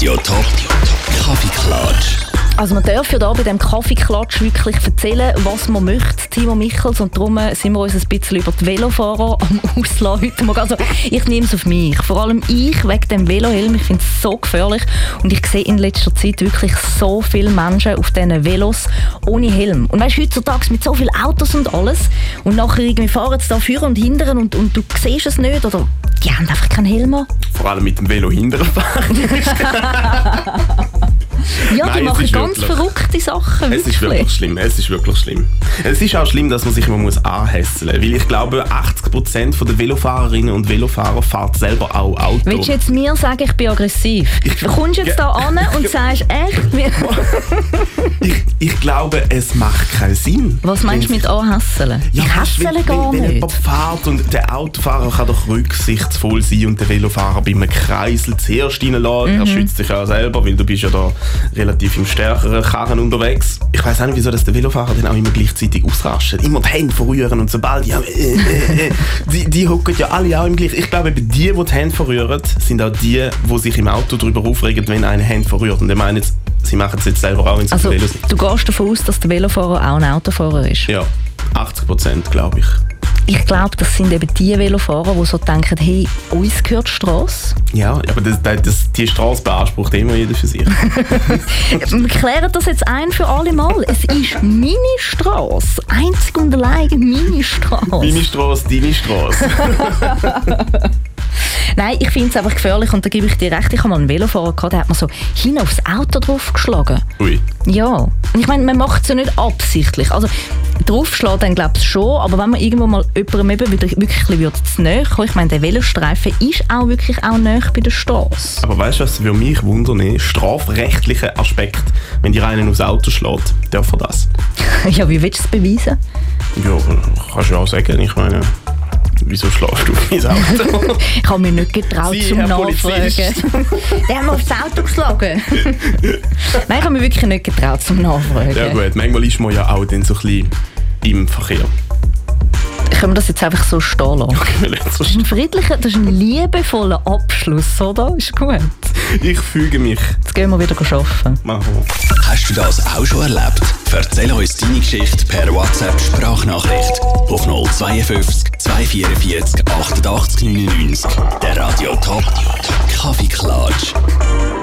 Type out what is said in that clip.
Radio Top Kaffeeklatsch. Also man darf ja da bei diesem Kaffeeklatsch wirklich erzählen, was man möchte, Timo Michels, und darum sind wir uns ein bisschen über die Velofahrer am Auslassen heute Morgen. Also ich nehme es auf mich, vor allem ich wegen dem Velohelm, ich finde es so gefährlich und ich sehe in letzter Zeit wirklich so viele Menschen auf diesen Velos ohne Helm. Und weißt du, heutzutage mit so vielen Autos und alles und nachher irgendwie fahren sie da vorne und hinteren und du siehst es nicht oder die haben einfach keinen Helm an. Vor allem mit dem Velo hinterher fahren. Ja, die machen ganz verrückte Sachen. Es ist wirklich schlimm. Es ist wirklich schlimm. Es ist auch schlimm, dass man sich immer anhässeln muss. Weil ich glaube, 80% der Velofahrerinnen und Velofahrer fahren selber auch Auto. Willst du jetzt mir sagen, ich bin aggressiv? Du kommst jetzt da an und sagst echt... ich glaube, es macht keinen Sinn. Was meinst du mit anhässeln? Ja, ich hässele gar nicht. Wenn jemand fährt und der Autofahrer kann doch rücksichtsvoll sein und der Velofahrer bei einem Kreisel zuerst reinlassen. Er schützt sich ja selber, weil du bist ja da relativ im stärkeren Karren unterwegs. Ich weiss auch nicht, wieso dass der Velofahrer dann auch immer gleichzeitig ausrastet. Immer die Hände verrühren und sobald die hocken ja alle auch im gleichen. Ich glaube, die Hände verrühren, sind auch die sich im Auto darüber aufregen, wenn eine Hand verrührt. Und ich meine, sie machen es jetzt selber auch, wenn sie Velos sind. Du gehst davon aus, dass der Velofahrer auch ein Autofahrer ist? Ja, 80% glaube ich. Ich glaube, das sind eben die Velofahrer, die so denken, hey, uns gehört die Strasse. Ja, aber die Strasse beansprucht immer jeder für sich. Wir klären das jetzt ein für alle Mal. Es ist meine Strasse. Einzig und allein meine Strasse. Meine Strasse, deine Strasse. Nein, ich finde es einfach gefährlich und da gebe ich dir recht. Ich habe mal einen Velofahrer gehabt, der hat mir so hin aufs Auto draufgeschlagen. Ui. Ja. Und ich meine, man macht es ja nicht absichtlich. Also draufschlagen dann glaube ich schon, aber wenn man irgendwo mal jemandem eben wieder wirklich zu nahe kommt, ich meine, der Velostreifen ist auch wirklich auch nahe bei der Straße. Aber weißt du, was würde mich wundern? Strafrechtlicher Aspekt. Wenn die einen aufs Auto schlägt, darf er das? Ja, wie willst du es beweisen? Ja, kannst du auch sagen. Ich meine, wieso schlägst du auf mein Auto? Ich habe mich nicht getraut zum Nachfragen. Der hat mir aufs Auto geschlagen. Nein, ich habe mich wirklich nicht getraut zum Nachfragen. Ja gut, manchmal ist man ja auch dann so ein bisschen im Verkehr. Können wir das jetzt einfach so stehen lassen? Das ist ein friedlicher, das ist ein liebevoller Abschluss, oder? Ist gut. Ich füge mich. Jetzt gehen wir wieder arbeiten. Machen wir. Hast du das auch schon erlebt? Erzähl uns deine Geschichte per WhatsApp-Sprachnachricht auf 052 244 88 99. Der Radio Top Kaffeeklatsch.